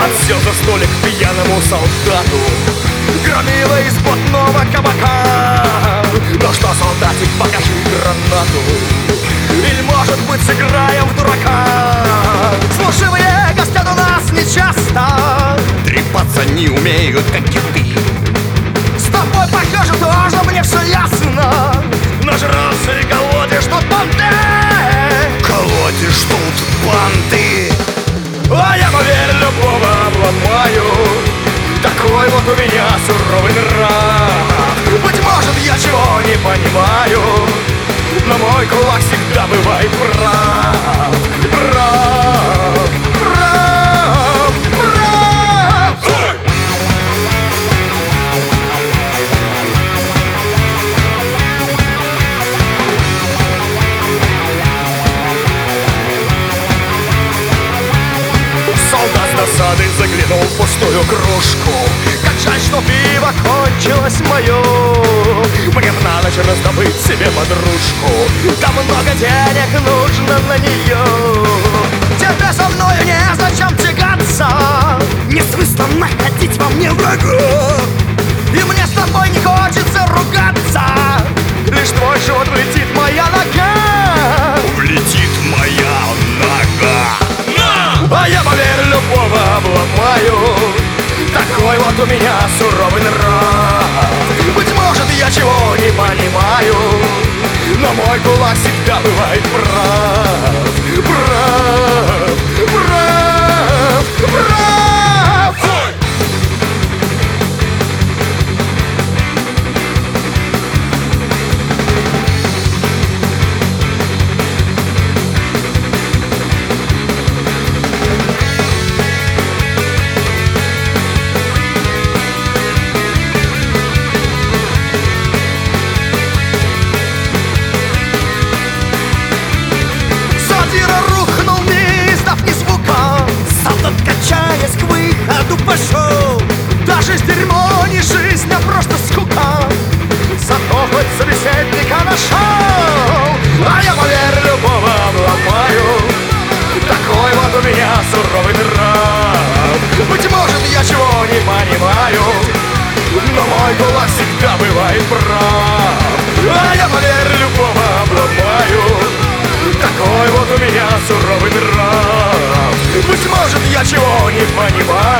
Отсел за столик пьяному солдату, громила из потного кабака. Ну что, солдатик, покажи гранату, или, может быть, сыграем в дурака? Служивые гостят у нас нечасто, трепаться не умеют, как киты. С тобой, похоже, тоже мне все ясно. Нажрался и колотишь тут банды. Колотишь тут банды. А я, поверь, любого обломаю. Такой вот у меня суровый нрав. Быть может, я чего не понимаю, но мой кулак всегда бывает прав. Прав, прав, прав. Солдат с досадой заглянул в пустую кружку. Как жаль, что пиво кончилось мое. Мне б на ночь раздобыть себе подружку, там много денег нужно на нее. Тебе со мною незачем тягаться, не смысла находить во мне врага. И мне с тобой не хочется ругаться, лишь твой живот влетит моя нога. Влетит моя нога. А я, поверь, любого обломаю. Такой вот у меня суровый нрав. Быть может, я чего не понимаю, но мой кулак всегда бывает прав. Прав, прав, прав. Качаясь к выходу пошел. Даже с дерьмо не жизнь, а просто скука. Зато хоть собеседника нашел. А я, поверь, любого обломаю. Такой вот у меня суровый нрав. Быть может, я чего не понимаю, но мой кулак всегда бывает прав. А я, поверь, любого обломаю. Такой вот у меня суровый нрав. Быть может, я чего не понимаю,